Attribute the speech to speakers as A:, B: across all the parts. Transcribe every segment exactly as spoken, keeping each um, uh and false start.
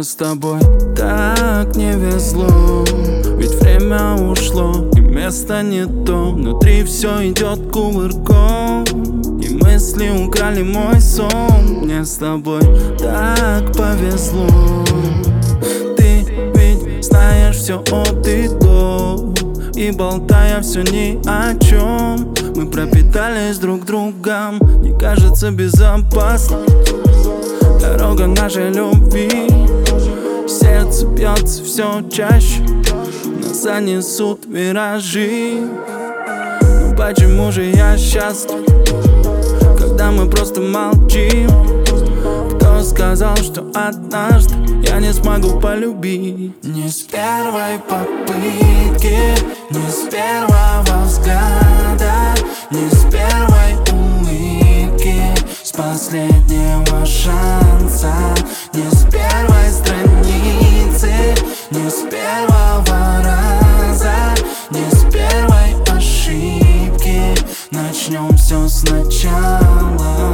A: с тобой так не везло, ведь время ушло и место не то. Внутри все идет кувырком, и мысли украли мой сон. Мне с тобой так повезло. Ты ведь знаешь все от и до, и болтая все ни о чем, мы пропитались друг другом. Не кажется безопасно дорога нашей любви. Сердце бьется все чаще, нас занесут виражи. Но почему же я счастлив, когда мы просто молчим? Кто сказал, что однажды я не смогу полюбить? Не с первой попытки, не с первого взгляда, не с первой улыбки, с последнего шанса, не с первой страницы, не с первого раза, не с первой ошибки. Начнем все сначала.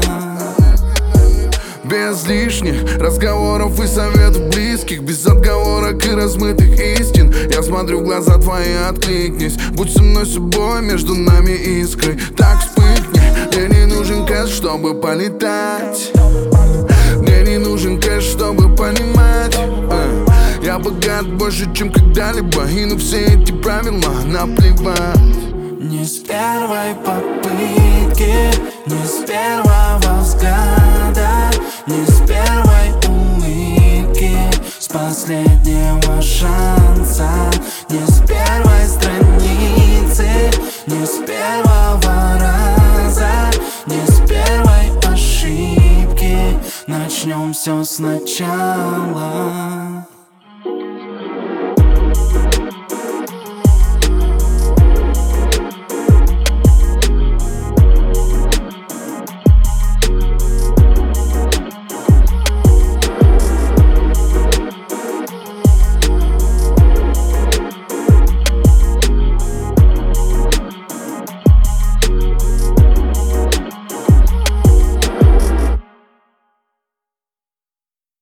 B: Без лишних разговоров и советов близких, без отговорок и размытых истин. Я смотрю в глаза твои, откликнись. Будь со мной собой, между нами искры. Так вспыхни. Мне не нужен кэш, чтобы полетать. Мне не нужен кэш, чтобы понимать. Я богат больше, чем когда-либо, и на все эти правила наплевать.
A: Не с первой попытки, не с первого взгляда, не с первой улыбки, с последнего шанса, не с первой страницы, не с первого раза, не с первой ошибки. Начнем все сначала.